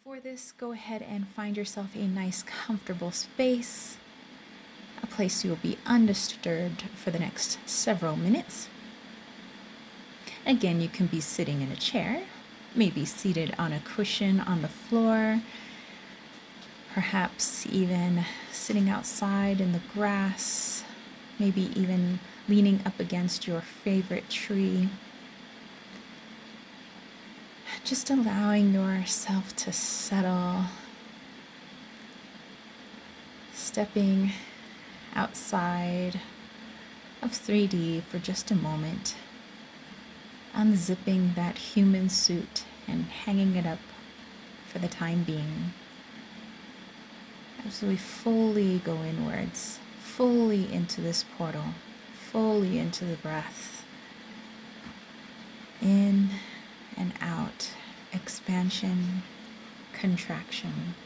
For this, go ahead and find yourself a nice, comfortable space, a place you will be undisturbed for the next several minutes. Again, you can be sitting in a chair, maybe seated on a cushion on the floor, perhaps even sitting outside in the grass, maybe even leaning up against your favorite tree. Just allowing yourself to settle, stepping outside of 3D for just a moment, unzipping that human suit and hanging it up for the time being. As we fully go inwards, fully into this portal, fully into the breath, in and out, expansion, contraction.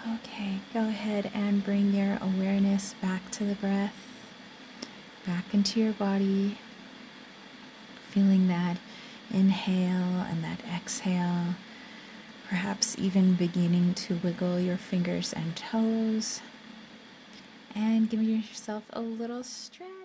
Okay, go ahead and bring your awareness back to the breath, back into your body, feeling that inhale and that exhale, perhaps even beginning to wiggle your fingers and toes, and giving yourself a little stretch.